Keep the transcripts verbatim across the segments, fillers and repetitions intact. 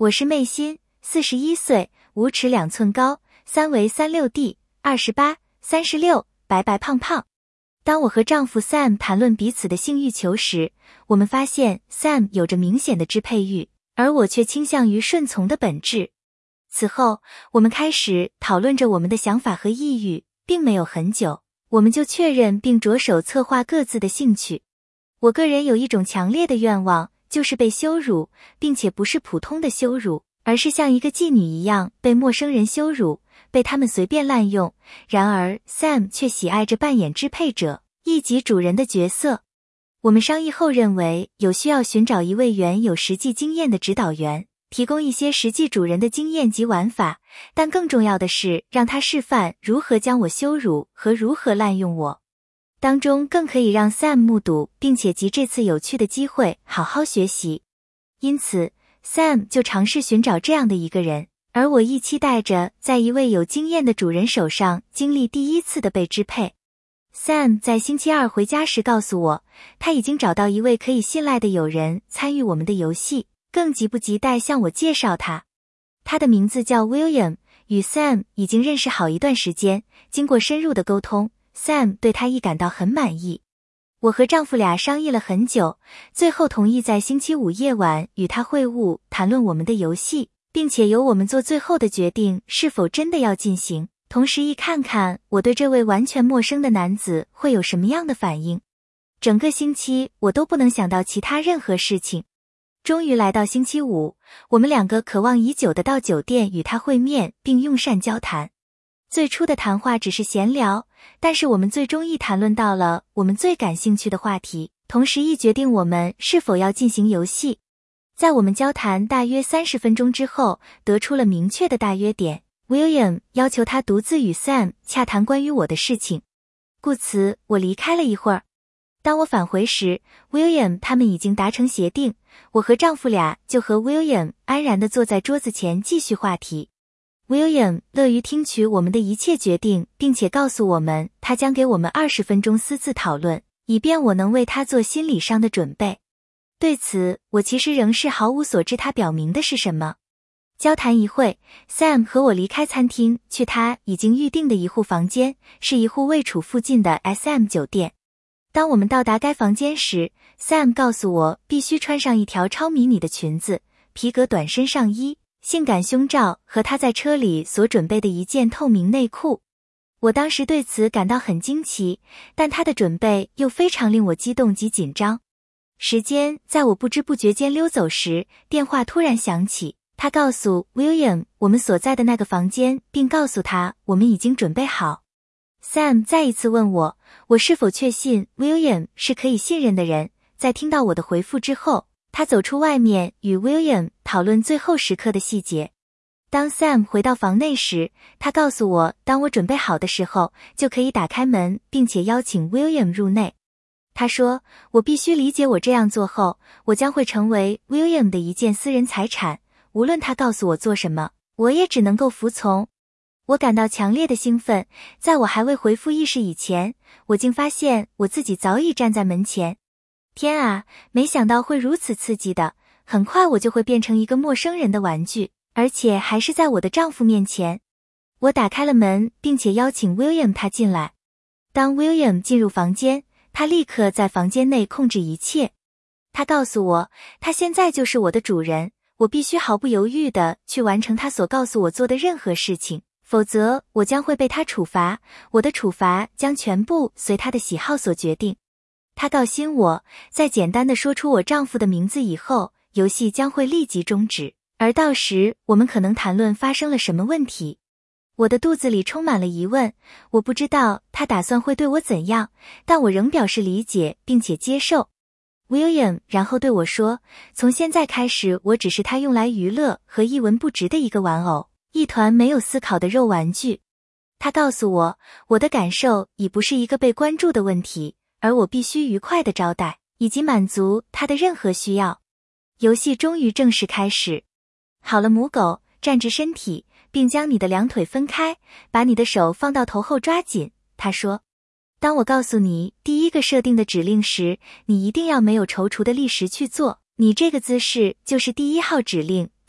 我是妹心，四十一岁，五尺两寸高，三围三六 D， 二十八、三十六，白白胖胖。当我和丈夫 Sam 谈论彼此的性欲求时，我们发现 Sam 有着明显的支配欲，而我却倾向于顺从的本质。此后，我们开始讨论着我们的想法和意欲，并没有很久，我们就确认并着手策划各自的兴趣。我个人有一种强烈的愿望，就是被羞辱，并且不是普通的羞辱，而是像一个妓女一样被陌生人羞辱，被他们随便滥用。然而 Sam 却喜爱着扮演支配者，一级主人的角色。我们商议后认为有需要寻找一位原有实际经验的指导员，提供一些实际主人的经验及玩法，但更重要的是让他示范如何将我羞辱和如何滥用我。当中更可以让 Sam 目睹并且藉这次有趣的机会好好学习。因此 Sam 就尝试寻找这样的一个人，而我亦期待着在一位有经验的主人手上经历第一次的被支配。Sam 在星期二回家时告诉我，他已经找到一位可以信赖的友人参与我们的游戏，更急不及待向我介绍他。他的名字叫 William， 与 Sam 已经认识好一段时间，经过深入的沟通， Sam 对他亦感到很满意。我和丈夫俩商议了很久，最后同意在星期五夜晚与他会晤，谈论我们的游戏，并且由我们做最后的决定是否真的要进行，同时亦看看我对这位完全陌生的男子会有什么样的反应。整个星期我都不能想到其他任何事情。终于来到星期五，我们两个渴望已久的到酒店与他会面并用膳交谈。最初的谈话只是闲聊，但是我们最终亦谈论到了我们最感兴趣的话题，同时亦决定我们是否要进行游戏。在我们交谈大约三十分钟之后，得出了明确的大约点。William 要求他独自与 Sam 洽谈关于我的事情，故此我离开了一会儿。当我返回时， William 他们已经达成协定，我和丈夫俩就和 William 安然地坐在桌子前继续话题。William 乐于听取我们的一切决定，并且告诉我们他将给我们二十分钟私自讨论，以便我能为他做心理上的准备。对此，我其实仍是毫无所知他表明的是什么。交谈一会， Sam 和我离开餐厅，去他已经预定的一户房间，是一户位处附近的 S M 酒店。当我们到达该房间时， Sam 告诉我必须穿上一条超迷你的裙子、皮革短身上衣、性感胸罩和他在车里所准备的一件透明内裤。我当时对此感到很惊奇，但他的准备又非常令我激动及紧张。时间在我不知不觉间溜走时，电话突然响起，他告诉 William 我们所在的那个房间，并告诉他我们已经准备好。Sam 再一次问我，我是否确信 William 是可以信任的人。在听到我的回复之后，他走出外面与 William 讨论最后时刻的细节。当 Sam 回到房内时，他告诉我当我准备好的时候，就可以打开门并且邀请 William 入内。他说，我必须理解我这样做后，我将会成为 William 的一件私人财产，无论他告诉我做什么，我也只能够服从。我感到强烈的兴奋，在我还未回复意识以前，我竟发现我自己早已站在门前。天啊，没想到会如此刺激的，很快我就会变成一个陌生人的玩具，而且还是在我的丈夫面前。我打开了门，并且邀请 William 他进来。当 William 进入房间，他立刻在房间内控制一切。他告诉我，他现在就是我的主人，我必须毫不犹豫地去完成他所告诉我做的任何事情，否则我将会被他处罚，我的处罚将全部随他的喜好所决定。他告诉我，在简单地说出我丈夫的名字以后，游戏将会立即终止，而到时我们可能谈论发生了什么问题。我的肚子里充满了疑问，我不知道他打算会对我怎样，但我仍表示理解并且接受。William 然后对我说，从现在开始我只是他用来娱乐和一文不值的一个玩偶，一团没有思考的肉玩具。他告诉我，我的感受已不是一个被关注的问题，而我必须愉快地招待以及满足他的任何需要。游戏终于正式开始。好了，母狗，站直身体，并将你的两腿分开，把你的手放到头后抓紧，他说。当我告诉你第一个设定的指令时，你一定要没有踌躇的立时去做，你这个姿势就是第一号指令，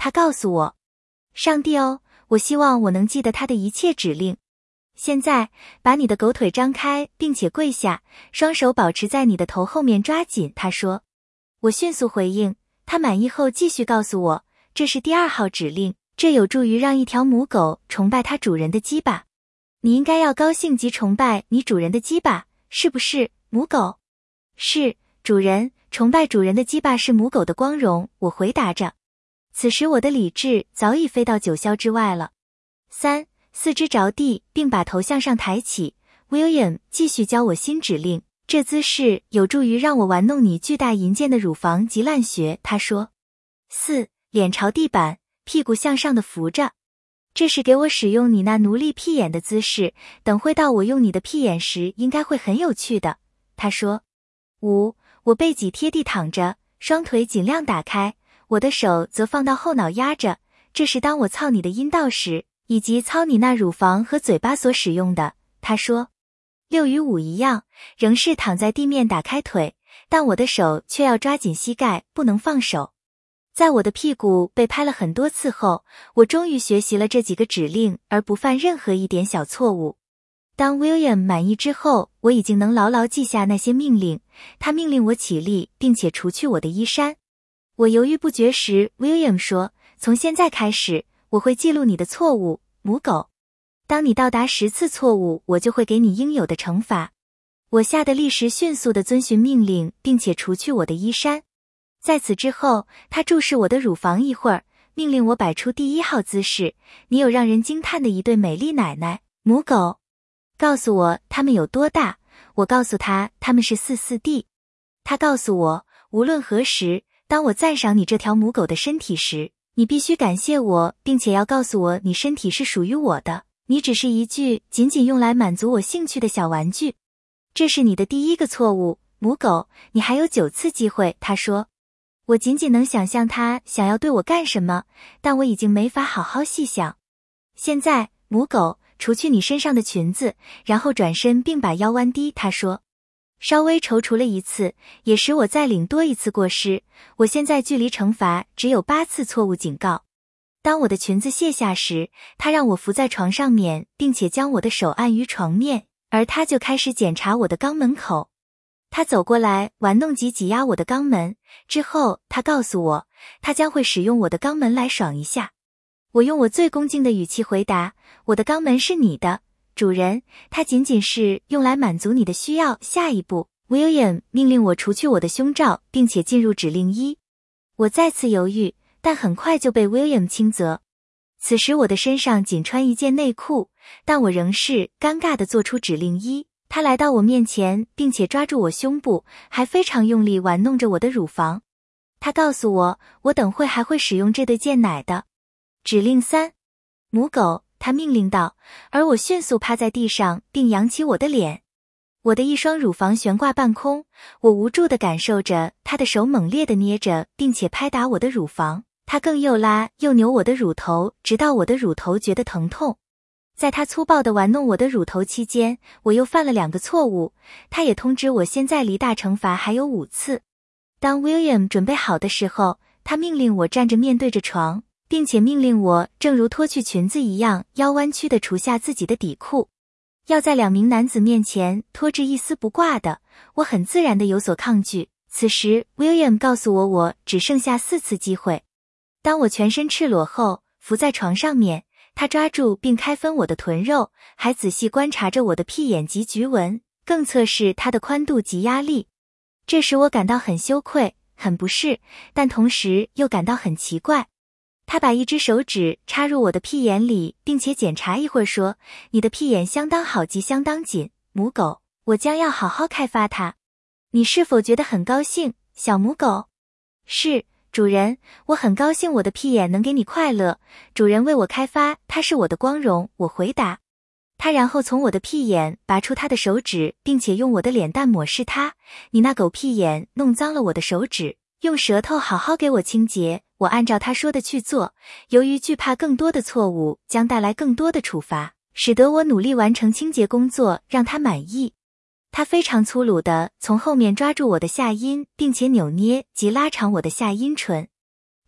他告诉我，上帝哦，我希望我能记得他的一切指令。现在，把你的狗腿张开，并且跪下，双手保持在你的头后面抓紧，他说。我迅速回应，他满意后继续告诉我，这是第二号指令，这有助于让一条母狗崇拜它主人的鸡巴。你应该要高兴及崇拜你主人的鸡巴，是不是，母狗？是，主人，崇拜主人的鸡巴是母狗的光荣，我回答着。此时我的理智早已飞到九霄之外了。三，四肢着地，并把头向上抬起。William 继续教我新指令，这姿势有助于让我玩弄你巨大银剑的乳房及烂穴，他说。四，脸朝地板，屁股向上的扶着。这是给我使用你那奴隶屁眼的姿势，等会到我用你的屁眼时应该会很有趣的，他说。五，我背脊贴地躺着，双腿尽量打开，我的手则放到后脑压着，这是当我操你的阴道时，以及操你那乳房和嘴巴所使用的，他说。六与五一样，仍是躺在地面打开腿，但我的手却要抓紧膝盖，不能放手。在我的屁股被拍了很多次后，我终于学习了这几个指令，而不犯任何一点小错误。当 William 满意之后，我已经能牢牢记下那些命令。他命令我起立，并且除去我的衣衫。我犹豫不决时 ，William 说：“从现在开始，我会记录你的错误，母狗。当你到达十次错误，我就会给你应有的惩罚。”我吓得立时迅速地遵循命令，并且除去我的衣衫。在此之后，他注视我的乳房一会儿，命令我摆出第一号姿势。你有让人惊叹的一对美丽奶奶，母狗。告诉我它们有多大，我告诉他它们是四四 D。他告诉我，无论何时，当我赞赏你这条母狗的身体时，你必须感谢我，并且要告诉我你身体是属于我的，你只是一具仅仅用来满足我兴趣的小玩具。这是你的第一个错误，母狗，你还有九次机会，他说。我仅仅能想象他想要对我干什么，但我已经没法好好细想。现在，母狗，除去你身上的裙子，然后转身并把腰弯低，他说。稍微踌躇了一次，也使我再领多一次过失。我现在距离惩罚只有八次错误警告。当我的裙子卸下时，他让我伏在床上面，并且将我的手按于床面，而他就开始检查我的肛门口。他走过来玩弄及挤压我的肛门，之后他告诉我，他将会使用我的肛门来爽一下。我用我最恭敬的语气回答，我的肛门是你的，主人，它仅仅是用来满足你的需要。下一步 ，William 命令我除去我的胸罩，并且进入指令一。我再次犹豫，但很快就被 William 轻责。此时我的身上仅穿一件内裤，但我仍是尴尬地做出指令一。他来到我面前，并且抓住我胸部，还非常用力玩弄着我的乳房。他告诉我，我等会还会使用这对贱奶的。指令三，母狗，他命令道，而我迅速趴在地上，并扬起我的脸。我的一双乳房悬挂半空，我无助地感受着他的手猛烈地捏着，并且拍打我的乳房。他更又拉又扭我的乳头，直到我的乳头觉得疼痛。在他粗暴地玩弄我的乳头期间，我又犯了两个错误。他也通知我现在离大惩罚还有五次。当 William 准备好的时候，他命令我站着面对着床，并且命令我正如脱去裙子一样，腰弯曲地除下自己的底裤。要在两名男子面前脱至一丝不挂的，我很自然地有所抗拒。此时 William 告诉我，我只剩下四次机会。当我全身赤裸后，伏在床上面，他抓住并开分我的臀肉，还仔细观察着我的屁眼及菊纹，更测试它的宽度及压力。这使我感到很羞愧，很不适，但同时又感到很奇怪。他把一只手指插入我的屁眼里，并且检查一会儿说，你的屁眼相当好及相当紧，母狗，我将要好好开发它。你是否觉得很高兴，小母狗？是，主人，我很高兴我的屁眼能给你快乐，主人为我开发，它是我的光荣，我回答。他然后从我的屁眼拔出他的手指，并且用我的脸蛋抹拭它。你那狗屁眼弄脏了我的手指，用舌头好好给我清洁。我按照他说的去做，由于惧怕更多的错误将带来更多的处罚，使得我努力完成清洁工作，让他满意。他非常粗鲁地从后面抓住我的下阴，并且扭捏及拉长我的下阴唇。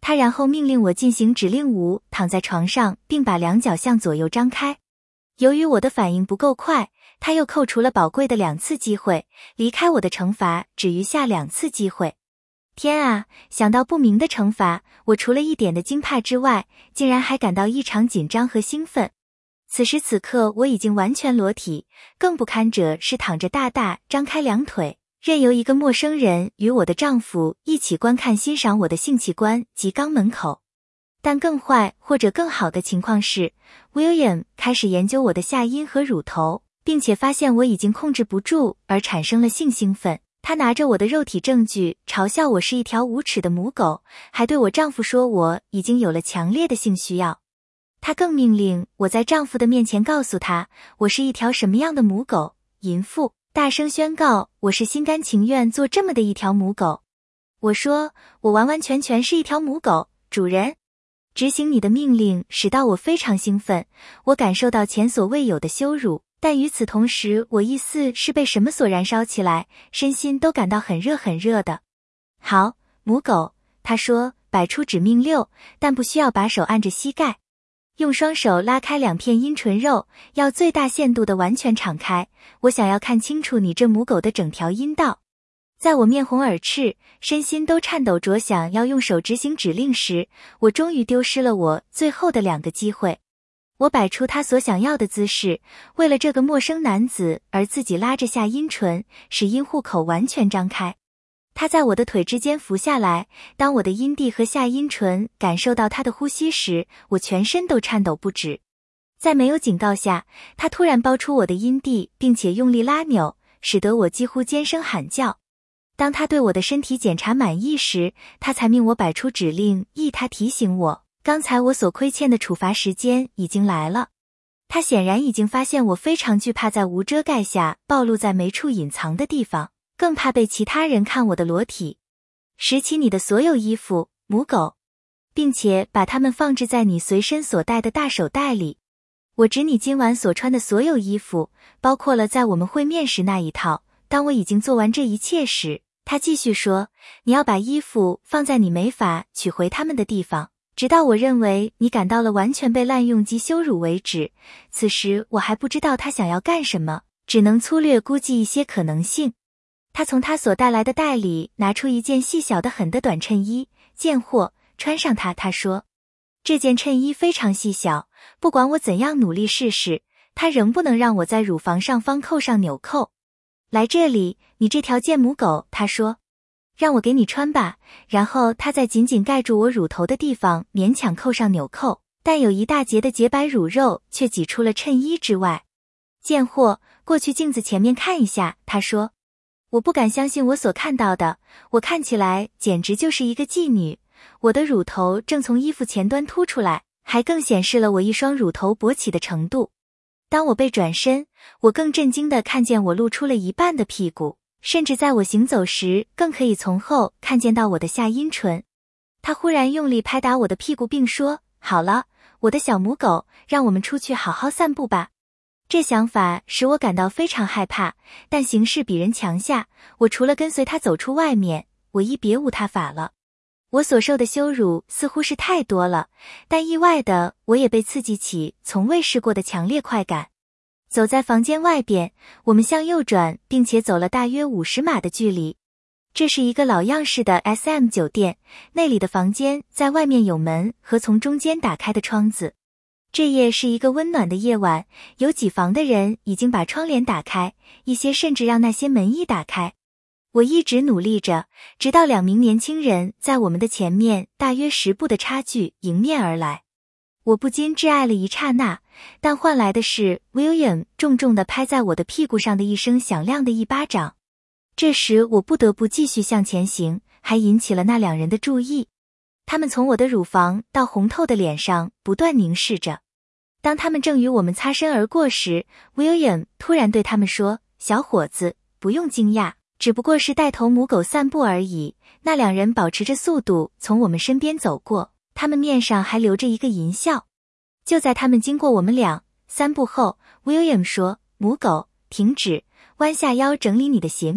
他然后命令我进行指令舞，躺在床上，并把两脚向左右张开。由于我的反应不够快，他又扣除了宝贵的两次机会，离开我的惩罚只余下两次机会。天啊，想到不明的惩罚，我除了一点的惊怕之外，竟然还感到异常紧张和兴奋。此时此刻我已经完全裸体，更不堪者是躺着大大张开两腿，任由一个陌生人与我的丈夫一起观看欣赏我的性器官及肛门口。但更坏或者更好的情况是 ，William 开始研究我的下阴和乳头，并且发现我已经控制不住而产生了性兴奋。他拿着我的肉体证据嘲笑我是一条无耻的母狗，还对我丈夫说我已经有了强烈的性需要。他更命令我在丈夫的面前告诉他我是一条什么样的母狗，淫妇，大声宣告我是心甘情愿做这么的一条母狗。我说我完完全全是一条母狗，主人。执行你的命令使到我非常兴奋，我感受到前所未有的羞辱，但与此同时我疑似是被什么所燃烧起来，身心都感到很热很热的。好，母狗，他说，摆出指命六，但不需要把手按着膝盖。用双手拉开两片阴唇肉，要最大限度的完全敞开，我想要看清楚你这母狗的整条阴道。在我面红耳赤，身心都颤抖着想要用手执行指令时，我终于丢失了我最后的两个机会。我摆出他所想要的姿势，为了这个陌生男子而自己拉着下阴唇，使阴户口完全张开。他在我的腿之间伏下来，当我的阴蒂和下阴唇感受到他的呼吸时，我全身都颤抖不止。在没有警告下，他突然包出我的阴蒂，并且用力拉扭，使得我几乎尖声喊叫。当他对我的身体检查满意时，他才命我摆出指令，意他提醒我，刚才我所亏欠的处罚时间已经来了。他显然已经发现我非常惧怕在无遮盖下暴露在没处隐藏的地方，更怕被其他人看我的裸体。拾起你的所有衣服，母狗，并且把它们放置在你随身所带的大手袋里。我指你今晚所穿的所有衣服，包括了在我们会面时那一套。当我已经做完这一切时，他继续说，你要把衣服放在你没法取回它们的地方，直到我认为你感到了完全被滥用及羞辱为止。此时我还不知道他想要干什么，只能粗略估计一些可能性。他从他所带来的袋里拿出一件细小的很的短衬衣，贱货，穿上它。他说，这件衬衣非常细小，不管我怎样努力试试，它仍不能让我在乳房上方扣上纽扣。来这里，你这条贱母狗，他说，让我给你穿吧。然后他在紧紧盖住我乳头的地方勉强扣上纽扣，但有一大截的洁白乳肉却挤出了衬衣之外。贱货，过去镜子前面看一下，他说。我不敢相信我所看到的，我看起来简直就是一个妓女。我的乳头正从衣服前端凸出来，还更显示了我一双乳头勃起的程度。当我被转身，我更震惊地看见我露出了一半的屁股，甚至在我行走时更可以从后看见到我的下阴唇。他忽然用力拍打我的屁股并说，好了，我的小母狗，让我们出去好好散步吧。这想法使我感到非常害怕，但形势比人强下，我除了跟随他走出外面，我亦别无他法了。我所受的羞辱似乎是太多了，但意外的我也被刺激起从未试过的强烈快感。走在房间外边，我们向右转，并且走了大约五十码的距离。这是一个老样式的 S M 酒店，那里的房间在外面有门和从中间打开的窗子。这夜是一个温暖的夜晚，有几房的人已经把窗帘打开，一些甚至让那些门一打开。我一直努力着，直到两名年轻人在我们的前面大约十步的差距迎面而来。我不禁挚爱了一刹那，但换来的是 William 重重地拍在我的屁股上的一声响亮的一巴掌。这时我不得不继续向前行，还引起了那两人的注意。他们从我的乳房到红透的脸上不断凝视着。当他们正与我们擦身而过时， William 突然对他们说，小伙子，不用惊讶，只不过是带头母狗散步而已。那两人保持着速度从我们身边走过，他们面上还留着一个淫笑。就在他们经过我们俩三步后， William 说，母狗，停止，弯下腰整理你的鞋面，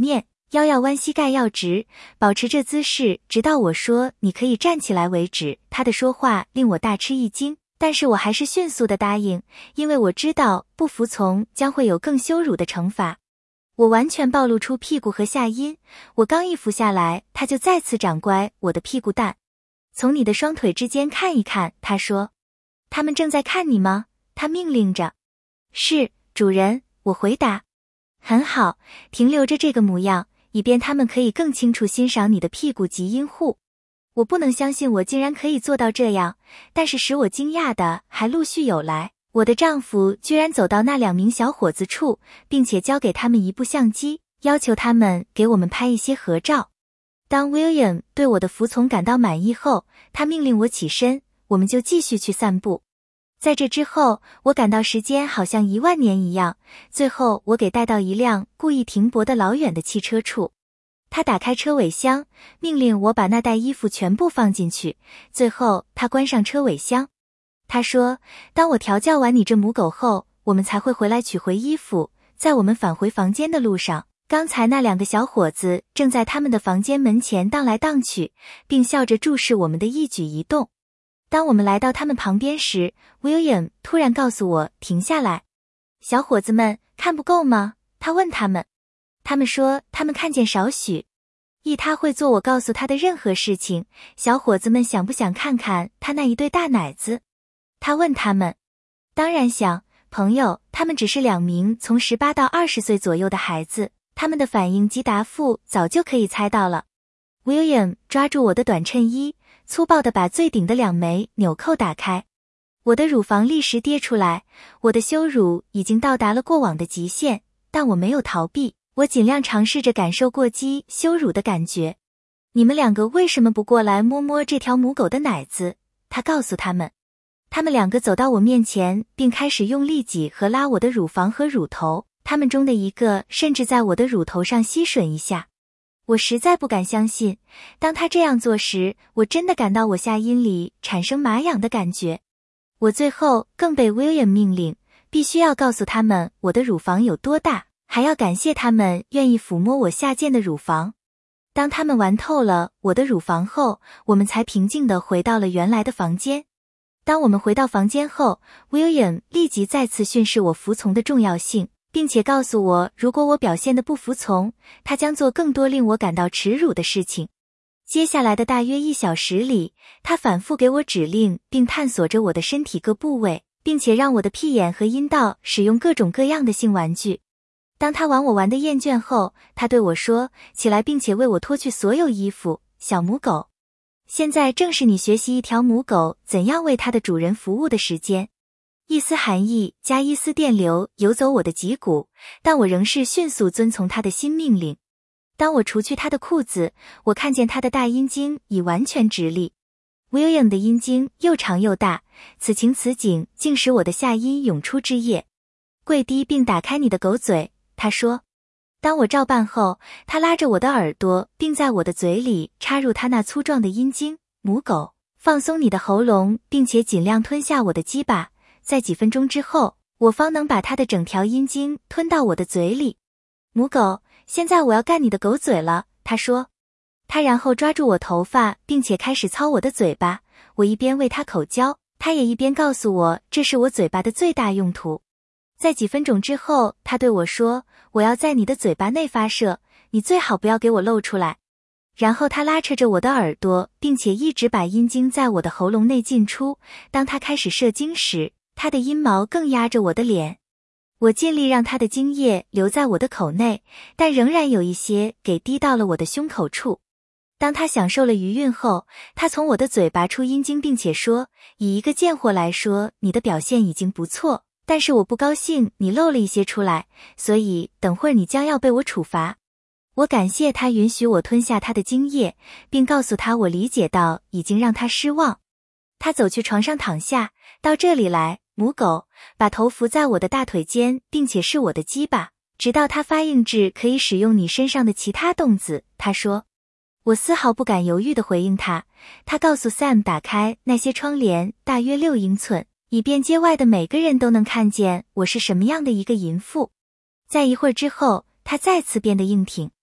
腰要弯，膝盖要直，保持这姿势直到我说你可以站起来为止。他的说话令我大吃一惊，但是我还是迅速地答应，因为我知道不服从将会有更羞辱的惩罚。我完全暴露出屁股和下阴，我刚一伏下来，他就再次掌掴我的屁股蛋。从你的双腿之间看一看，他说。他们正在看你吗？他命令着。是，主人，我回答。很好，停留着这个模样，以便他们可以更清楚欣赏你的屁股及阴户。我不能相信我竟然可以做到这样，但是使我惊讶的还陆续有来。我的丈夫居然走到那两名小伙子处，并且交给他们一部相机，要求他们给我们拍一些合照。当 William 对我的服从感到满意后，他命令我起身，我们就继续去散步。在这之后，我感到时间好像一万年一样。最后，我给带到一辆故意停泊的老远的汽车处。他打开车尾箱，命令我把那袋衣服全部放进去。最后，他关上车尾箱。他说，当我调教完你这母狗后，我们才会回来取回衣服。在我们返回房间的路上，刚才那两个小伙子正在他们的房间门前荡来荡去，并笑着注视我们的一举一动。当我们来到他们旁边时， William 突然告诉我停下来。小伙子们看不够吗？他问他们。他们说他们看见少许。一他会做我告诉他的任何事情。小伙子们想不想看看他那一对大奶子？他问他们。当然想，朋友，他们只是两名从十八到二十岁左右的孩子，他们的反应及答复早就可以猜到了。William 抓住我的短衬衣，粗暴地把最顶的两枚纽扣打开。我的乳房立时跌出来，我的羞辱已经到达了过往的极限，但我没有逃避，我尽量尝试着感受过激羞辱的感觉。你们两个为什么不过来摸摸这条母狗的奶子？他告诉他们。他们两个走到我面前，并开始用力挤和拉我的乳房和乳头，他们中的一个甚至在我的乳头上吸吮一下。我实在不敢相信，当他这样做时，我真的感到我下阴里产生麻痒的感觉。我最后更被 William 命令，必须要告诉他们我的乳房有多大，还要感谢他们愿意抚摸我下贱的乳房。当他们玩透了我的乳房后，我们才平静地回到了原来的房间。当我们回到房间后， William 立即再次训示我服从的重要性，并且告诉我，如果我表现得不服从，他将做更多令我感到耻辱的事情。接下来的大约一小时里，他反复给我指令，并探索着我的身体各部位，并且让我的屁眼和阴道使用各种各样的性玩具。当他玩我玩得厌倦后，他对我说，起来并且为我脱去所有衣服，小母狗。现在正是你学习一条母狗怎样为它的主人服务的时间。一丝寒意加一丝电流游走我的脊骨，但我仍是迅速遵从他的新命令。当我除去他的裤子，我看见他的大阴茎已完全直立。William 的阴茎又长又大，此情此景竟使我的下阴涌出汁液。跪低并打开你的狗嘴，他说。当我照办后，他拉着我的耳朵，并在我的嘴里插入他那粗壮的阴茎。母狗，放松你的喉咙，并且尽量吞下我的鸡巴。在几分钟之后，我方能把他的整条阴茎吞到我的嘴里。母狗，现在我要干你的狗嘴了，他说。他然后抓住我头发，并且开始操我的嘴巴。我一边为他口交，他也一边告诉我，这是我嘴巴的最大用途。在几分钟之后，他对我说，我要在你的嘴巴内发射，你最好不要给我露出来。然后他拉扯着我的耳朵，并且一直把阴茎在我的喉咙内进出。当他开始射精时，他的阴毛更压着我的脸。我尽力让他的精液留在我的口内，但仍然有一些给滴到了我的胸口处。当他享受了余韵后，他从我的嘴拔出阴茎，并且说，以一个贱货来说，你的表现已经不错，但是我不高兴你漏了一些出来，所以等会儿你将要被我处罚。我感谢他允许我吞下他的精液，并告诉他我理解到已经让他失望。他走去床上躺下，到这里来，母狗，把头伏在我的大腿间，并且是我的鸡巴，直到他发硬至可以使用你身上的其他动子，他说。我丝毫不敢犹豫地回应他。他告诉 Sam 打开那些窗帘，大约六英寸，以便街外的每个人都能看见我是什么样的一个淫妇。在一会儿之后，他再次变得硬挺。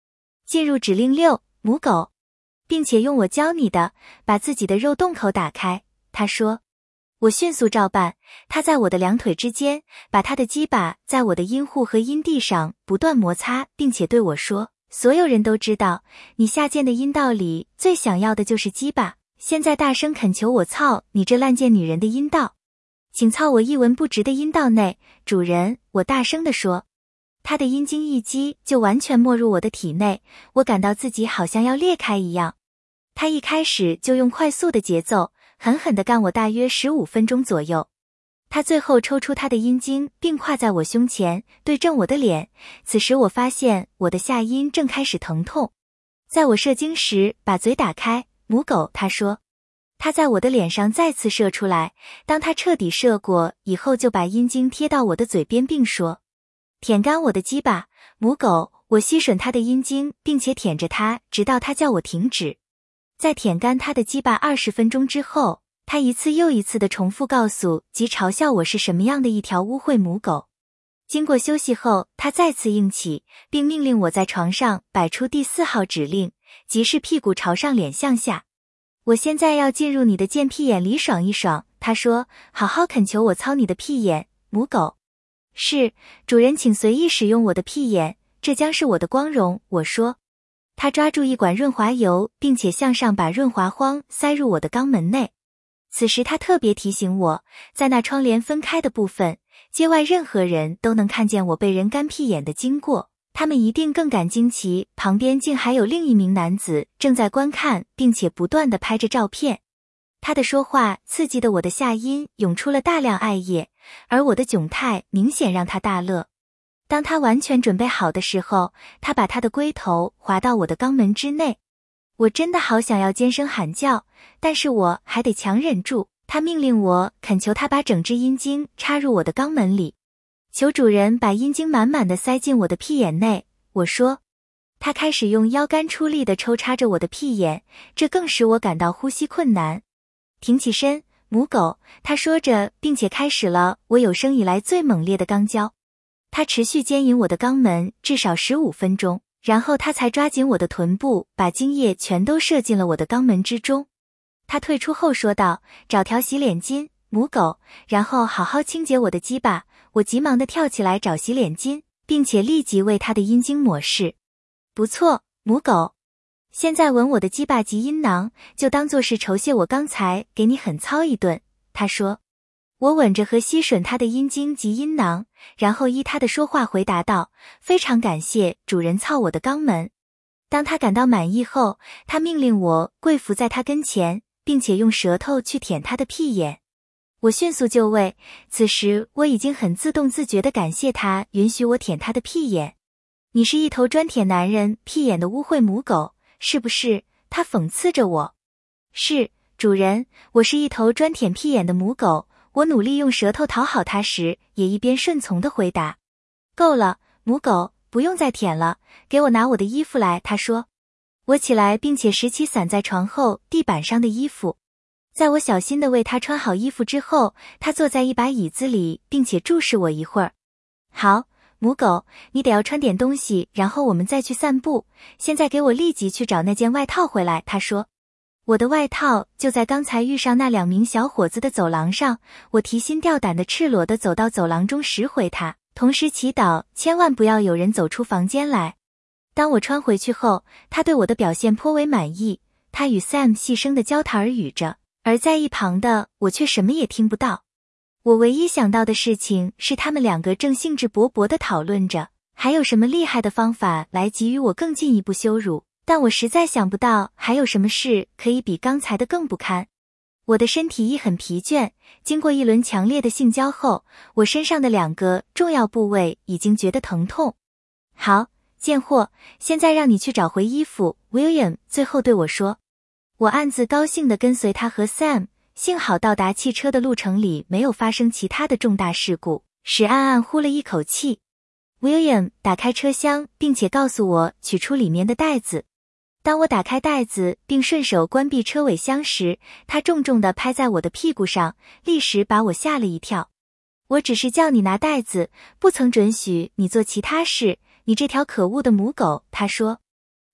进入指令六，母狗，并且用我教你的，把自己的肉洞口打开，他说。我迅速照办，他在我的两腿之间，把他的鸡巴在我的阴户和阴蒂上不断摩擦，并且对我说，所有人都知道，你下贱的阴道里最想要的就是鸡巴，现在大声恳求我操你这烂贱女人的阴道，请操我一文不值的阴道内，主人，我大声地说。他的阴茎一击就完全没入我的体内，我感到自己好像要裂开一样。他一开始就用快速的节奏狠狠地干我大约十五分钟左右，他最后抽出他的阴茎并跨在我胸前，对正我的脸，此时我发现我的下阴正开始疼痛。在我射精时把嘴打开，母狗，他说。他在我的脸上再次射出来，当他彻底射过以后就把阴茎贴到我的嘴边并说，舔干我的鸡巴，母狗，我吸吮他的阴茎并且舔着他直到他叫我停止。在舔干他的鸡巴二十分钟之后，他一次又一次地重复告诉及嘲笑我是什么样的一条污秽母狗。经过休息后，他再次硬起，并命令我在床上摆出第四号指令，即是屁股朝上脸向下。我现在要进入你的贱屁眼里爽一爽，他说，好好恳求我操你的屁眼，母狗。是，主人请随意使用我的屁眼，这将是我的光荣，我说。他抓住一管润滑油，并且向上把润滑筐塞入我的肛门内。此时他特别提醒我，在那窗帘分开的部分，街外任何人都能看见我被人干屁眼的经过，他们一定更感惊奇，旁边竟还有另一名男子正在观看，并且不断地拍着照片。他的说话刺激的我的下阴涌出了大量艾叶，而我的窘态明显让他大乐。当他完全准备好的时候，他把他的龟头滑到我的肛门之内。我真的好想要尖声喊叫，但是我还得强忍住。他命令我恳求他把整只阴茎插入我的肛门里，求主人把阴茎满满的塞进我的屁眼内，我说。他开始用腰杆出力地抽插着我的屁眼，这更使我感到呼吸困难。挺起身，母狗，他说着，并且开始了我有生以来最猛烈的肛交。他持续奸淫我的肛门至少十五分钟，然后他才抓紧我的臀部，把精液全都射进了我的肛门之中。他退出后说道，找条洗脸巾，母狗，然后好好清洁我的鸡巴。我急忙地跳起来找洗脸巾，并且立即为他的阴茎抹拭。不错，母狗，现在吻我的鸡巴及阴囊，就当作是酬谢我刚才给你狠操一顿，他说。我吻着和吸吮他的阴茎及阴囊，然后依他的说话回答道，非常感谢主人操我的肛门。当他感到满意后，他命令我跪伏在他跟前，并且用舌头去舔他的屁眼。我迅速就位，此时我已经很自动自觉地感谢他允许我舔他的屁眼。你是一头专舔男人屁眼的污秽母狗，是不是？他讽刺着我。是，主人，我是一头专舔屁眼的母狗。我努力用舌头讨好他时，也一边顺从地回答。够了，母狗，不用再舔了，给我拿我的衣服来，他说。我起来，并且拾起散在床后地板上的衣服。在我小心地为他穿好衣服之后，他坐在一把椅子里，并且注视我一会儿。好，母狗，你得要穿点东西，然后我们再去散步。现在给我立即去找那件外套回来，他说。我的外套就在刚才遇上那两名小伙子的走廊上，我提心吊胆地赤裸地走到走廊中拾回它，同时祈祷千万不要有人走出房间来。当我穿回去后，他对我的表现颇为满意，他与 Sam 细声地交谈耳语着，而在一旁的我却什么也听不到。我唯一想到的事情是他们两个正兴致勃勃地讨论着，还有什么厉害的方法来给予我更进一步羞辱。但我实在想不到还有什么事可以比刚才的更不堪。我的身体亦很疲倦，经过一轮强烈的性交后，我身上的两个重要部位已经觉得疼痛。好，贱货，现在让你去找回衣服 ，William 最后对我说。我暗自高兴地跟随他和 Sam， 幸好到达汽车的路程里没有发生其他的重大事故，使暗暗呼了一口气。William 打开车厢，并且告诉我取出里面的袋子。当我打开袋子并顺手关闭车尾箱时，他重重地拍在我的屁股上，立时把我吓了一跳。我只是叫你拿袋子，不曾准许你做其他事，你这条可恶的母狗，他说。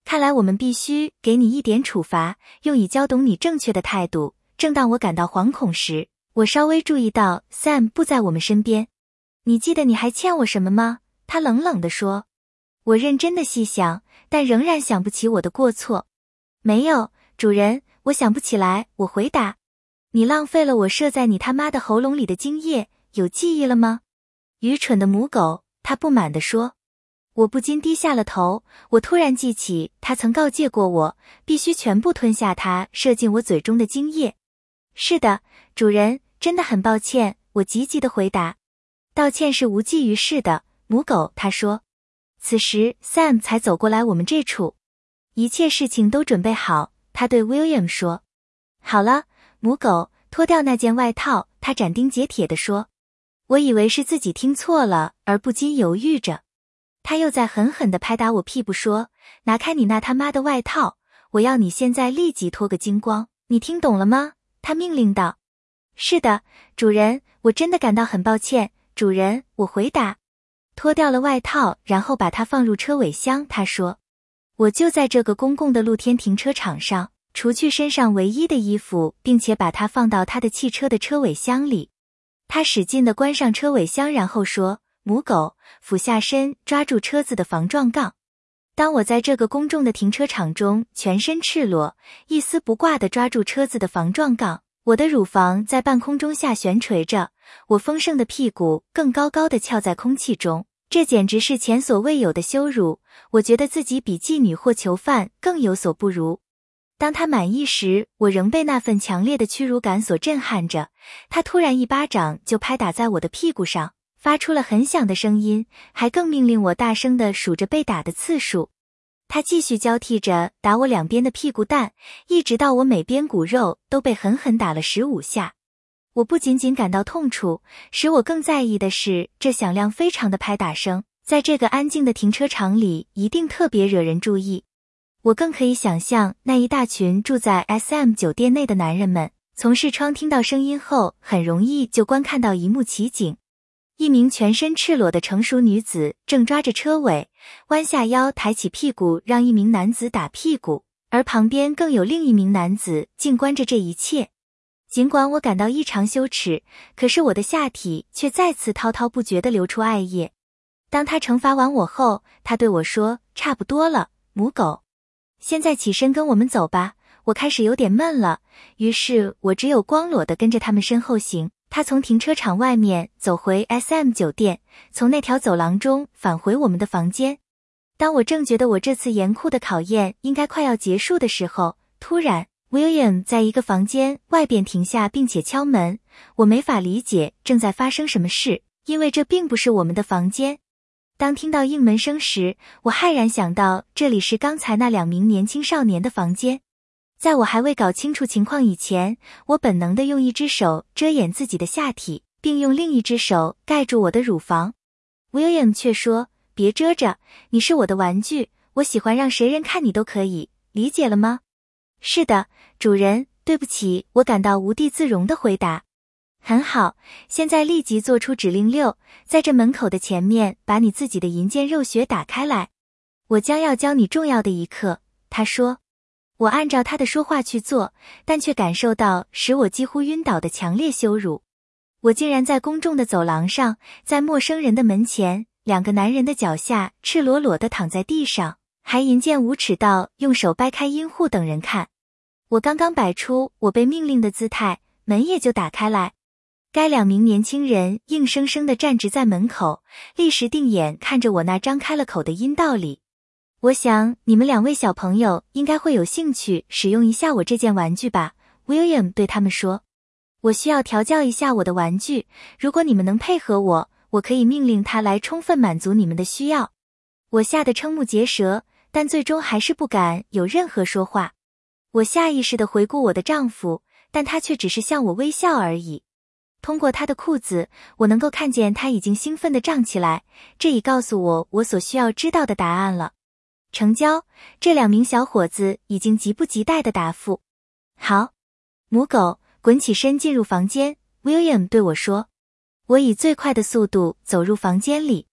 看来我们必须给你一点处罚，用以教懂你正确的态度。正当我感到惶恐时，我稍微注意到 Sam 不在我们身边。你记得你还欠我什么吗？他冷冷地说。我认真地细想，但仍然想不起我的过错。没有，主人，我想不起来，我回答。你浪费了我射在你他妈的喉咙里的精液，有记忆了吗？愚蠢的母狗，他不满地说。我不禁低下了头，我突然记起他曾告诫过我，必须全部吞下他射进我嘴中的精液。是的，主人，真的很抱歉，我急急地回答。道歉是无济于事的，母狗，他说。此时 Sam 才走过来我们这处。一切事情都准备好，他对 William 说。好了，母狗，脱掉那件外套，他斩钉截铁地说。我以为是自己听错了，而不禁犹豫着。他又在狠狠地拍打我屁股说，拿开你那他妈的外套，我要你现在立即脱个精光，你听懂了吗？他命令道。是的，主人，我真的感到很抱歉，主人，我回答。脱掉了外套，然后把它放入车尾箱，他说。我就在这个公共的露天停车场上，除去身上唯一的衣服，并且把它放到他的汽车的车尾箱里。他使劲地关上车尾箱，然后说，母狗，俯下身抓住车子的防撞杠。当我在这个公众的停车场中全身赤裸，一丝不挂地抓住车子的防撞杠，我的乳房在半空中下悬垂着，我丰盛的屁股更高高地翘在空气中，这简直是前所未有的羞辱。我觉得自己比妓女或囚犯更有所不如。当他满意时，我仍被那份强烈的屈辱感所震撼着。他突然一巴掌就拍打在我的屁股上，发出了很响的声音，还更命令我大声地数着被打的次数。他继续交替着打我两边的屁股蛋，一直到我每边骨肉都被狠狠打了十五下。我不仅仅感到痛楚，使我更在意的是这响亮非常的拍打声，在这个安静的停车场里一定特别惹人注意。我更可以想象那一大群住在 S M 酒店内的男人们，从视窗听到声音后，很容易就观看到一幕奇景。一名全身赤裸的成熟女子正抓着车尾，弯下腰抬起屁股让一名男子打屁股，而旁边更有另一名男子静观着这一切。尽管我感到异常羞耻，可是我的下体却再次滔滔不绝地流出艾叶。当他惩罚完我后，他对我说，差不多了，母狗。现在起身跟我们走吧。我开始有点闷了，于是我只有光裸地跟着他们身后行。他从停车场外面走回 S M 酒店，从那条走廊中返回我们的房间。当我正觉得我这次严酷的考验应该快要结束的时候，突然 William 在一个房间外边停下并且敲门。我没法理解正在发生什么事，因为这并不是我们的房间。当听到应门声时，我骇然想到这里是刚才那两名年轻少年的房间。在我还未搞清楚情况以前，我本能地用一只手遮掩自己的下体，并用另一只手盖住我的乳房。William 却说，别遮着，你是我的玩具，我喜欢让谁人看你都可以，理解了吗？是的，主人，对不起，我感到无地自容地回答。很好，现在立即做出指令六，在这门口的前面把你自己的银剑肉穴打开来。我将要教你重要的一课，他说。我按照他的说话去做，但却感受到使我几乎晕倒的强烈羞辱。我竟然在公众的走廊上，在陌生人的门前，两个男人的脚下赤裸裸地躺在地上，还淫贱无耻到用手掰开阴户等人看。我刚刚摆出我被命令的姿态，门也就打开来。该两名年轻人硬生生地站直在门口，立时定眼看着我那张开了口的阴道里。我想你们两位小朋友应该会有兴趣使用一下我这件玩具吧， William 对他们说。我需要调教一下我的玩具，如果你们能配合我，我可以命令它来充分满足你们的需要。我吓得瞠目结舌，但最终还是不敢有任何说话。我下意识地回顾我的丈夫，但他却只是向我微笑而已。通过他的裤子，我能够看见他已经兴奋地胀起来，这已告诉我我所需要知道的答案了。成交，这两名小伙子已经急不及待地答复。好，母狗，滚起身进入房间， William 对我说。我以最快的速度走入房间里。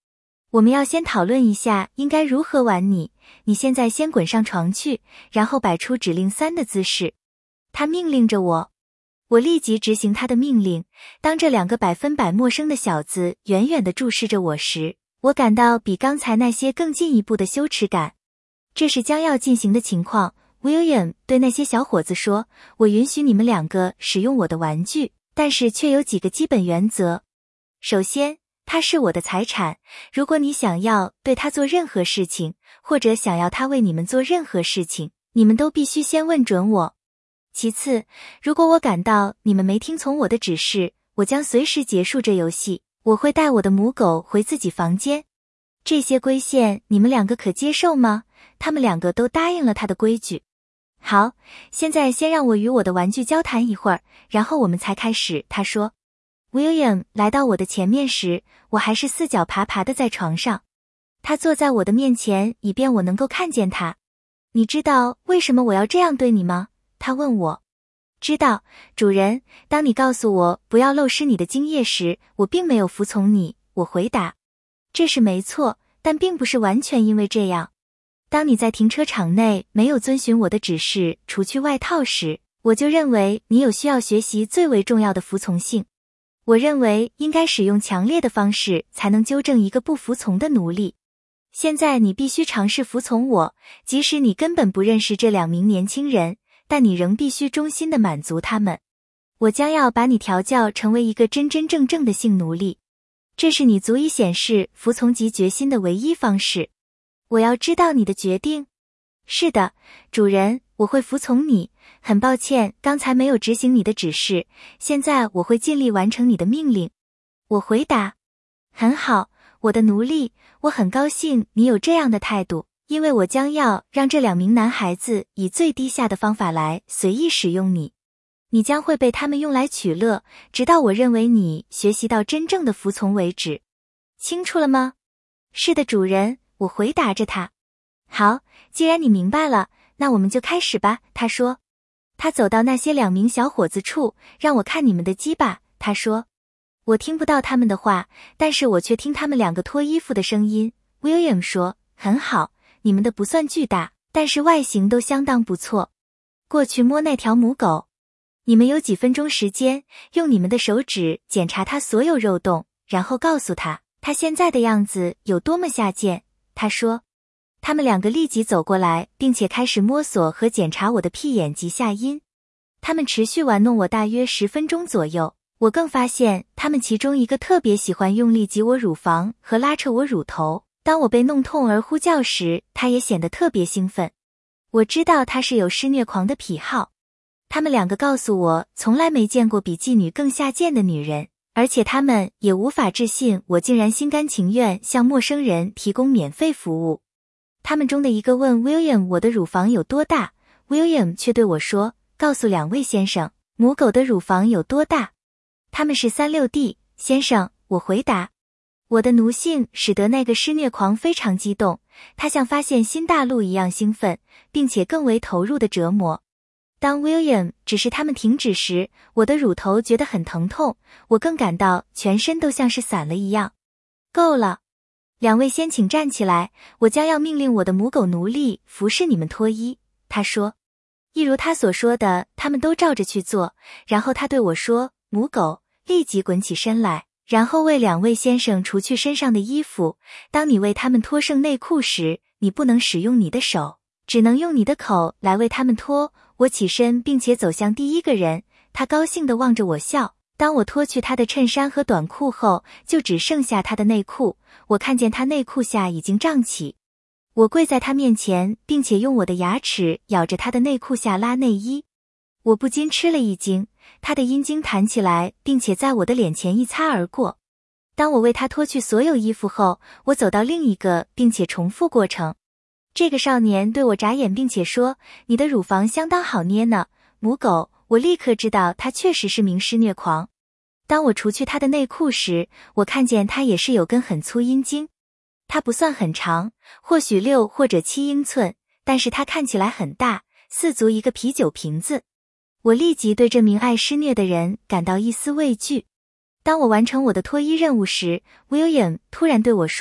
我们要先讨论一下应该如何玩你，你现在先滚上床去，然后摆出指令三的姿势。他命令着我。我立即执行他的命令。当这两个百分百陌生的小子远远地注视着我时，我感到比刚才那些更进一步的羞耻感。这是将要进行的情况。William 对那些小伙子说，我允许你们两个使用我的玩具，但是却有几个基本原则。首先，它是我的财产，如果你想要对它做任何事情，或者想要它为你们做任何事情，你们都必须先问准我。其次，如果我感到你们没听从我的指示，我将随时结束这游戏，我会带我的母狗回自己房间。这些规限你们两个可接受吗？他们两个都答应了他的规矩。好，现在先让我与我的玩具交谈一会儿，然后我们才开始，他说。William 来到我的前面时，我还是四脚爬爬的在床上。他坐在我的面前，以便我能够看见他。你知道为什么我要这样对你吗？他问我。知道，主人，当你告诉我不要漏失你的精液时，我并没有服从你，我回答。这是没错，但并不是完全因为这样。当你在停车场内没有遵循我的指示除去外套时，我就认为你有需要学习最为重要的服从性。我认为应该使用强烈的方式才能纠正一个不服从的奴隶。现在你必须尝试服从我，即使你根本不认识这两名年轻人，但你仍必须衷心地满足他们。我将要把你调教成为一个真真正正的性奴隶。这是你足以显示服从及决心的唯一方式。我要知道你的决定。是的，主人，我会服从你。很抱歉，刚才没有执行你的指示，现在我会尽力完成你的命令。我回答。很好，我的奴隶，我很高兴你有这样的态度，因为我将要让这两名男孩子以最低下的方法来随意使用你。你将会被他们用来取乐，直到我认为你学习到真正的服从为止。清楚了吗？是的，主人，我回答着他。好，既然你明白了，那我们就开始吧，他说。他走到那些两名小伙子处，让我看你们的鸡巴，他说。我听不到他们的话，但是我却听他们两个脱衣服的声音。William 说，很好，你们的不算巨大，但是外形都相当不错。过去摸那条母狗。你们有几分钟时间，用你们的手指检查它所有肉洞，然后告诉他，它现在的样子有多么下贱，他说。他们两个立即走过来，并且开始摸索和检查我的屁眼及下阴。他们持续玩弄我大约十分钟左右。我更发现他们其中一个特别喜欢用力挤我乳房和拉扯我乳头。当我被弄痛而呼叫时，他也显得特别兴奋。我知道他是有施虐狂的癖好。他们两个告诉我，从来没见过比妓女更下贱的女人，而且他们也无法置信我竟然心甘情愿向陌生人提供免费服务。他们中的一个问 William 我的乳房有多大， William 却对我说，告诉两位先生，母狗的乳房有多大。他们是 三六 D， 先生，我回答。我的奴性使得那个施虐狂非常激动，他像发现新大陆一样兴奋，并且更为投入的折磨。当 William 指示他们停止时，我的乳头觉得很疼痛，我更感到全身都像是散了一样。够了。两位先请站起来，我将要命令我的母狗奴隶服侍你们脱衣，他说。一如他所说的，他们都照着去做，然后他对我说，母狗，立即滚起身来，然后为两位先生除去身上的衣服。当你为他们脱剩内裤时，你不能使用你的手，只能用你的口来为他们脱。我起身并且走向第一个人，他高兴地望着我笑。当我脱去他的衬衫和短裤后，就只剩下他的内裤。我看见他内裤下已经胀起。我跪在他面前，并且用我的牙齿咬着他的内裤下拉内衣。我不禁吃了一惊，他的阴茎弹起来，并且在我的脸前一擦而过。当我为他脱去所有衣服后，我走到另一个，并且重复过程。这个少年对我眨眼，并且说，你的乳房相当好捏呢，母狗。我立刻知道他确实是名施虐狂。当我除去他的内裤时，我看见他也是有根很粗阴茎。它不算很长，或许六或者七英寸，但是它看起来很大，似足一个啤酒瓶子。我立即对这名爱施虐的人感到一丝畏惧。当我完成我的脱衣任务时， William 突然对我说，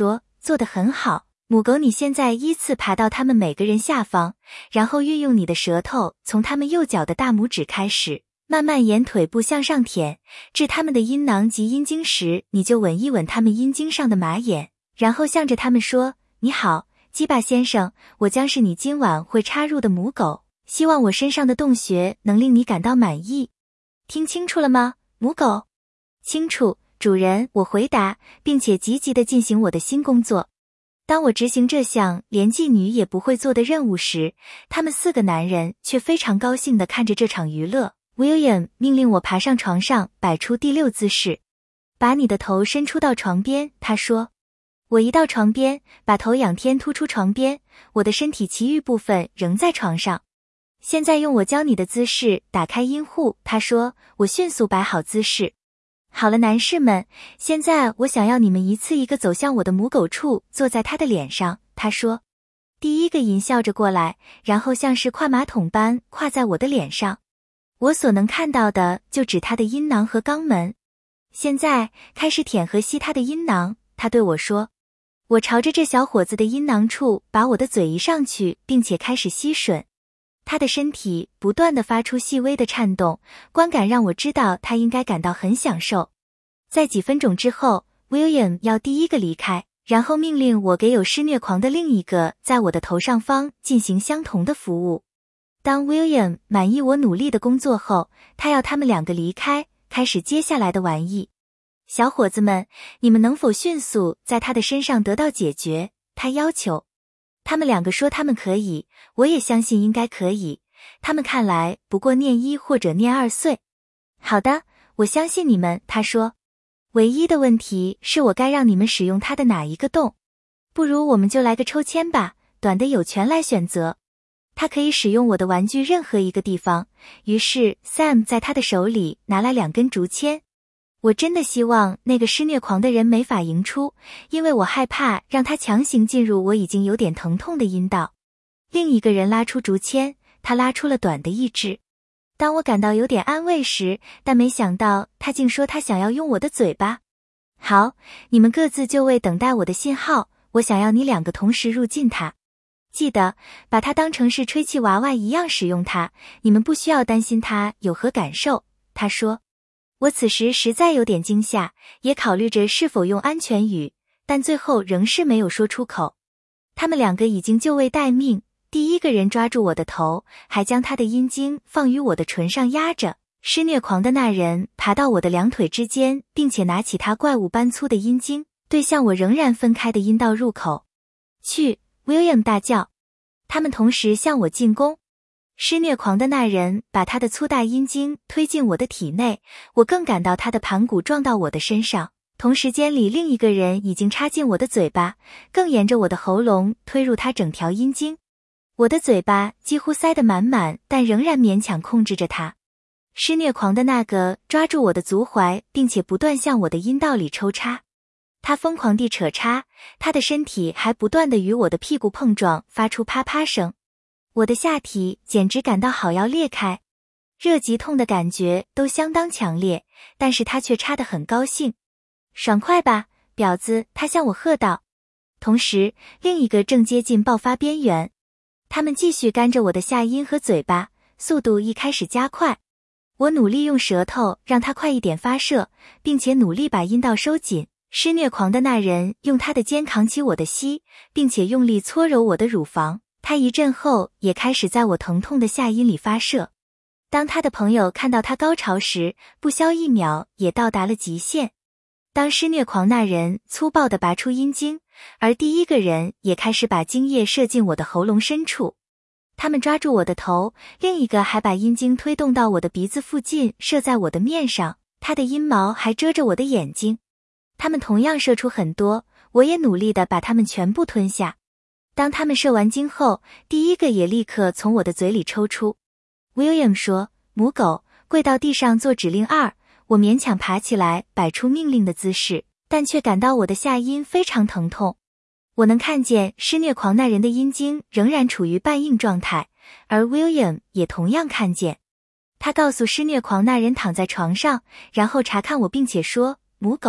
做得很好。母狗，你现在依次爬到它们每个人下方，然后运用你的舌头从它们右脚的大拇指开始，慢慢沿腿部向上舔，至它们的阴囊及阴茎时，你就吻一吻它们阴茎上的马眼，然后向着它们说：你好，鸡巴先生，我将是你今晚会插入的母狗，希望我身上的洞穴能令你感到满意。听清楚了吗，母狗？清楚，主人，我回答，并且积极地进行我的新工作。当我执行这项连妓女也不会做的任务时，他们四个男人却非常高兴地看着这场娱乐。William 命令我爬上床上，摆出第六姿势。把你的头伸出到床边，他说。我移到床边，把头仰天突出床边，我的身体其余部分仍在床上。现在用我教你的姿势打开阴户，他说。我迅速摆好姿势。好了，男士们，现在我想要你们一次一个走向我的母狗处，坐在他的脸上，他说。第一个淫笑着过来，然后像是跨马桶般跨在我的脸上。我所能看到的就只他的阴囊和肛门。现在开始舔和吸他的阴囊，他对我说。我朝着这小伙子的阴囊处把我的嘴移上去，并且开始吸吮。他的身体不断地发出细微的颤动，观感让我知道他应该感到很享受。在几分钟之后 ，William 要第一个离开，然后命令我给有施虐狂的另一个在我的头上方进行相同的服务。当 William 满意我努力的工作后，他要他们两个离开，开始接下来的玩意。小伙子们，你们能否迅速在他的身上得到解决？他要求。他们两个说他们可以，我也相信应该可以。他们看来不过念一或者念二岁。好的，我相信你们，他说。唯一的问题是我该让你们使用他的哪一个洞？不如我们就来个抽签吧，短的有权来选择。他可以使用我的玩具任何一个地方。于是 Sam 在他的手里拿来两根竹签。我真的希望那个施虐狂的人没法迎出，因为我害怕让他强行进入我已经有点疼痛的阴道。另一个人拉出竹签，他拉出了短的一支。当我感到有点安慰时，但没想到他竟说他想要用我的嘴巴。好，你们各自就位等待我的信号，我想要你两个同时入进它。记得把它当成是吹气娃娃一样使用它，你们不需要担心它有何感受，他说。我此时实在有点惊吓，也考虑着是否用安全语，但最后仍是没有说出口。他们两个已经就位待命，第一个人抓住我的头，还将他的阴茎放于我的唇上压着。施虐狂的那人爬到我的两腿之间，并且拿起他怪物般粗的阴茎，对向我仍然分开的阴道入口。去 ，William 大叫。他们同时向我进攻。施虐狂的那人把他的粗大阴茎推进我的体内，我更感到他的盘骨撞到我的身上。同时间里，另一个人已经插进我的嘴巴，更沿着我的喉咙推入他整条阴茎。我的嘴巴几乎塞得满满，但仍然勉强控制着他。施虐狂的那个抓住我的足踝，并且不断向我的阴道里抽插。他疯狂地扯插，他的身体还不断地与我的屁股碰撞，发出啪啪声。我的下体简直感到好要裂开，热及痛的感觉都相当强烈，但是他却插得很高兴。爽快吧，婊子，他向我喝道。同时，另一个正接近爆发边缘。他们继续干着我的下阴和嘴巴，速度一开始加快。我努力用舌头让他快一点发射，并且努力把阴道收紧。施虐狂的那人用他的肩扛起我的膝，并且用力搓揉我的乳房。他一阵后也开始在我疼痛的下阴里发射。当他的朋友看到他高潮时，不消一秒也到达了极限。当施虐狂那人粗暴地拔出阴茎，而第一个人也开始把精液射进我的喉咙深处。他们抓住我的头，另一个还把阴茎推动到我的鼻子附近，射在我的面上，他的阴毛还遮着我的眼睛。他们同样射出很多，我也努力地把它们全部吞下。当他们射完精后，第一个也立刻从我的嘴里抽出。William 说，母狗，跪到地上做指令二。我勉强爬起来，摆出命令的姿势，但却感到我的下阴非常疼痛。我能看见施虐狂那人的阴茎仍然处于半硬状态，而 William 也同样看见。他告诉施虐狂那人躺在床上，然后查看我并且说，母狗，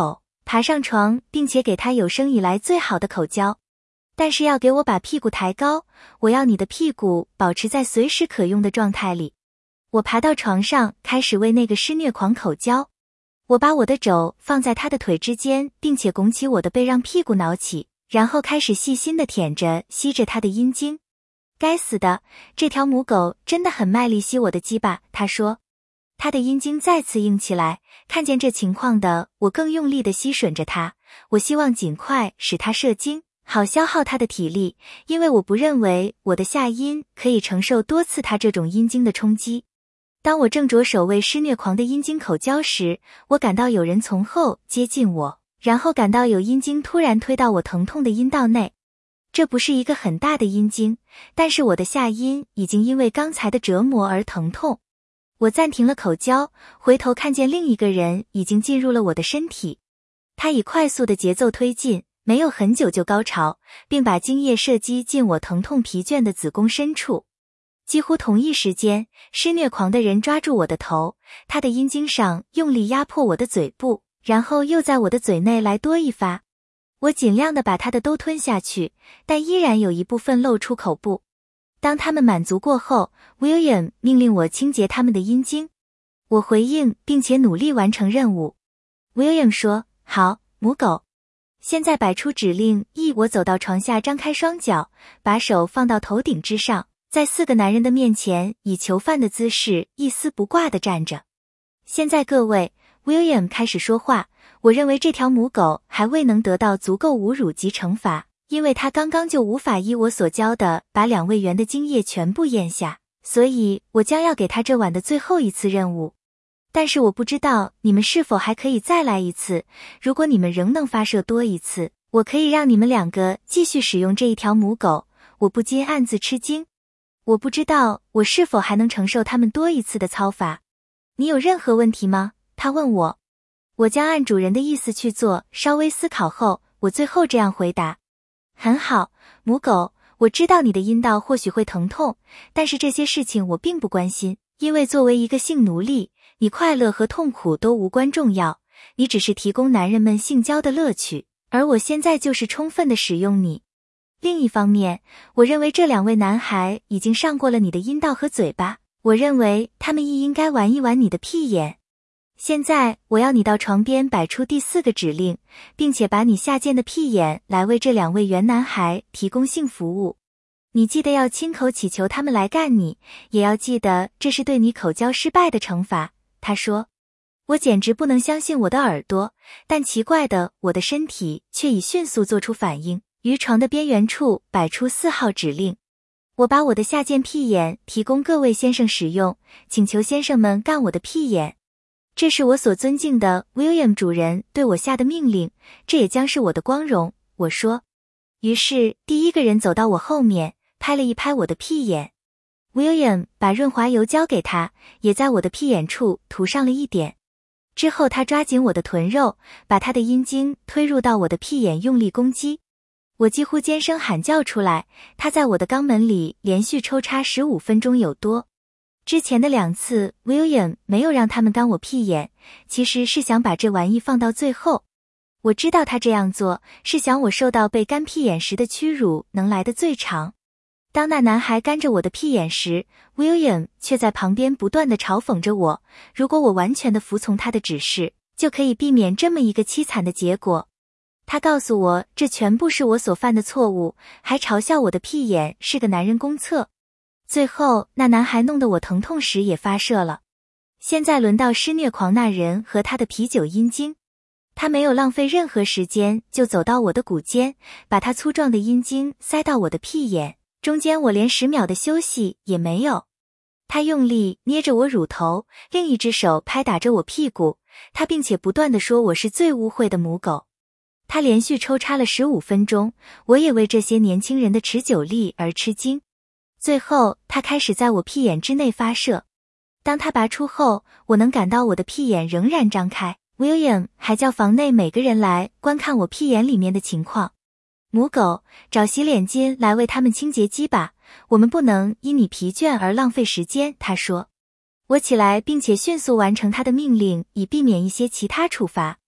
爬上床，并且给他有生以来最好的口交。但是要给我把屁股抬高，我要你的屁股保持在随时可用的状态里。我爬到床上，开始为那个施虐狂口交。我把我的肘放在他的腿之间，并且拱起我的背让屁股挠起，然后开始细心地舔着吸着他的阴茎。该死的，这条母狗真的很卖力吸我的鸡巴，他说。他的阴茎再次硬起来，看见这情况的我更用力地吸吮着他，我希望尽快使他射精，好消耗他的体力，因为我不认为我的下阴可以承受多次他这种阴茎的冲击。当我正着手为施虐狂的阴茎口交时，我感到有人从后接近我，然后感到有阴茎突然推到我疼痛的阴道内。这不是一个很大的阴茎，但是我的下阴已经因为刚才的折磨而疼痛。我暂停了口交，回头看见另一个人已经进入了我的身体。他以快速的节奏推进，没有很久就高潮，并把精液射击进我疼痛疲倦的子宫深处。几乎同一时间，施虐狂的人抓住我的头，他的阴茎上用力压迫我的嘴部，然后又在我的嘴内来多一发。我尽量的把他的都吞下去，但依然有一部分露出口部。当他们满足过后， William 命令我清洁他们的阴茎。我回应并且努力完成任务。William 说，好，母狗。现在摆出指令一，我走到床下，张开双脚，把手放到头顶之上，在四个男人的面前以囚犯的姿势一丝不挂地站着。现在各位， William 开始说话，我认为这条母狗还未能得到足够侮辱及惩罚，因为他刚刚就无法依我所教的把两位元的精液全部咽下，所以我将要给他这晚的最后一次任务。但是我不知道你们是否还可以再来一次，如果你们仍能发射多一次，我可以让你们两个继续使用这一条母狗。我不禁暗自吃惊，我不知道我是否还能承受他们多一次的操法。你有任何问题吗？他问我。我将按主人的意思去做，稍微思考后，我最后这样回答。很好，母狗，我知道你的阴道或许会疼痛，但是这些事情我并不关心，因为作为一个性奴隶，你快乐和痛苦都无关重要，你只是提供男人们性交的乐趣，而我现在就是充分的使用你。另一方面，我认为这两位男孩已经上过了你的阴道和嘴巴，我认为他们亦应该玩一玩你的屁眼。现在我要你到床边摆出第四个指令，并且把你下贱的屁眼来为这两位原男孩提供性服务。你记得要亲口祈求他们来干你，也要记得这是对你口交失败的惩罚。他说。我简直不能相信我的耳朵，但奇怪的，我的身体却已迅速做出反应，于床的边缘处摆出四号指令。我把我的下贱屁眼提供各位先生使用，请求先生们干我的屁眼。这是我所尊敬的 William 主人对我下的命令，这也将是我的光荣，我说。于是第一个人走到我后面，拍了一拍我的屁眼。William 把润滑油交给他，也在我的屁眼处涂上了一点。之后他抓紧我的臀肉，把他的阴茎推入到我的屁眼，用力攻击。我几乎尖声喊叫出来，他在我的肛门里连续抽插十五分钟有多。之前的两次 William 没有让他们干我屁眼，其实是想把这玩意放到最后。我知道他这样做是想我受到被干屁眼时的屈辱能来得最长。当那男孩干着我的屁眼时， William 却在旁边不断地嘲讽着我，如果我完全地服从他的指示，就可以避免这么一个凄惨的结果。他告诉我这全部是我所犯的错误，还嘲笑我的屁眼是个男人公厕。最后那男孩弄得我疼痛时也发射了。现在轮到施虐狂那人和他的啤酒阴茎。他没有浪费任何时间，就走到我的骨间，把他粗壮的阴茎塞到我的屁眼，中间我连十秒的休息也没有。他用力捏着我乳头，另一只手拍打着我屁股，他并且不断地说我是最污秽的母狗。他连续抽插了十五分钟，我也为这些年轻人的持久力而吃惊。最后他开始在我屁眼之内发射。当他拔出后，我能感到我的屁眼仍然张开。William 还叫房内每个人来观看我屁眼里面的情况。母狗，找洗脸巾来为他们清洁鸡吧，我们不能因你疲倦而浪费时间，他说。我起来并且迅速完成他的命令，以避免一些其他处罚。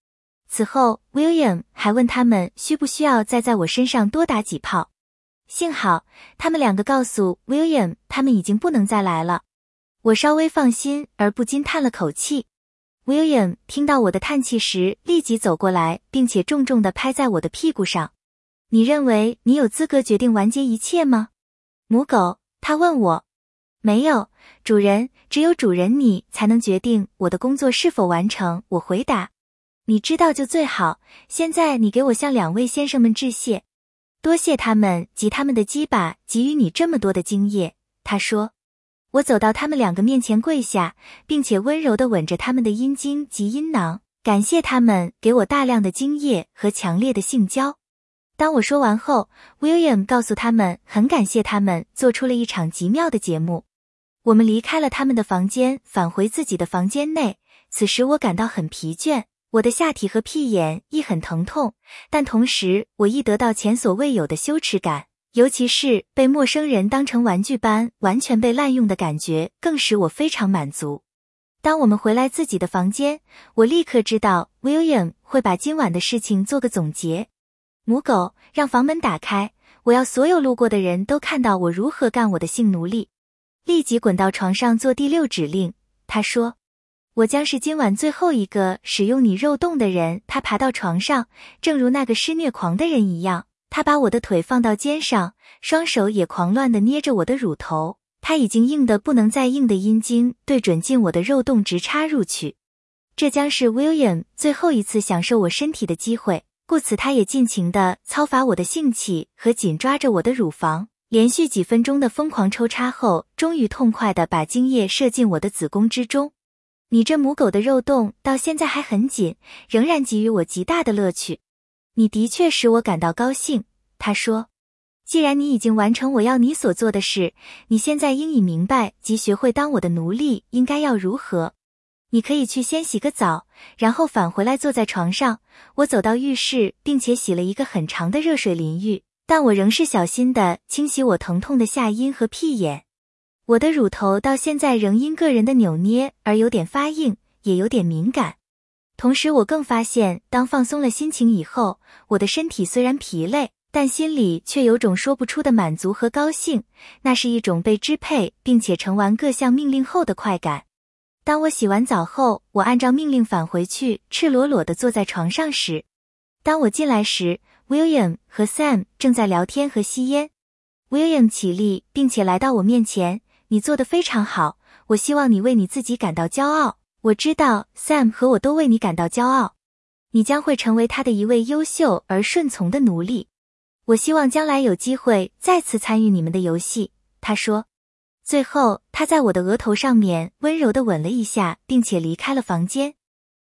此后 William 还问他们需不需要再在我身上多打几炮。幸好他们两个告诉 William 他们已经不能再来了。我稍微放心而不禁叹了口气。William 听到我的叹气时立即走过来，并且重重地拍在我的屁股上。你认为你有资格决定完结一切吗？母狗，他问我。没有，主人，只有主人你才能决定我的工作是否完成，我回答。你知道就最好，现在你给我向两位先生们致谢。多谢他们及他们的鸡巴给予你这么多的精液，他说。我走到他们两个面前跪下，并且温柔地吻着他们的阴茎及阴囊，感谢他们给我大量的精液和强烈的性交。当我说完后 ，William 告诉他们很感谢他们做出了一场极妙的节目。我们离开了他们的房间，返回自己的房间内。此时我感到很疲倦，我的下体和屁眼亦很疼痛，但同时我亦得到前所未有的羞耻感。尤其是被陌生人当成玩具般完全被滥用的感觉，更使我非常满足。当我们回来自己的房间，我立刻知道 William 会把今晚的事情做个总结。母狗，让房门打开，我要所有路过的人都看到我如何干我的性奴隶。立即滚到床上做第六指令，他说。我将是今晚最后一个使用你肉洞的人。他爬到床上，正如那个施虐狂的人一样。他把我的腿放到肩上，双手也狂乱地捏着我的乳头，他已经硬得不能再硬的阴茎对准进我的肉洞直插入去。这将是 William 最后一次享受我身体的机会，故此他也尽情地操伐我的性器和紧抓着我的乳房，连续几分钟的疯狂抽插后，终于痛快地把精液射进我的子宫之中。你这母狗的肉洞到现在还很紧，仍然给予我极大的乐趣。你的确使我感到高兴，他说。既然你已经完成我要你所做的事，你现在应已明白及学会当我的奴隶应该要如何。你可以去先洗个澡，然后返回来坐在床上。我走到浴室，并且洗了一个很长的热水淋浴，但我仍是小心地清洗我疼痛的下阴和屁眼。我的乳头到现在仍因个人的扭捏而有点发硬，也有点敏感。同时我更发现，当放松了心情以后，我的身体虽然疲累，但心里却有种说不出的满足和高兴，那是一种被支配并且成完各项命令后的快感。当我洗完澡后，我按照命令返回去，赤裸裸地坐在床上时，当我进来时 ，William 和 Sam 正在聊天和吸烟。William 起立并且来到我面前，你做得非常好，我希望你为你自己感到骄傲。我知道 Sam 和我都为你感到骄傲，你将会成为他的一位优秀而顺从的奴隶。我希望将来有机会再次参与你们的游戏，他说。最后，他在我的额头上面温柔地吻了一下，并且离开了房间。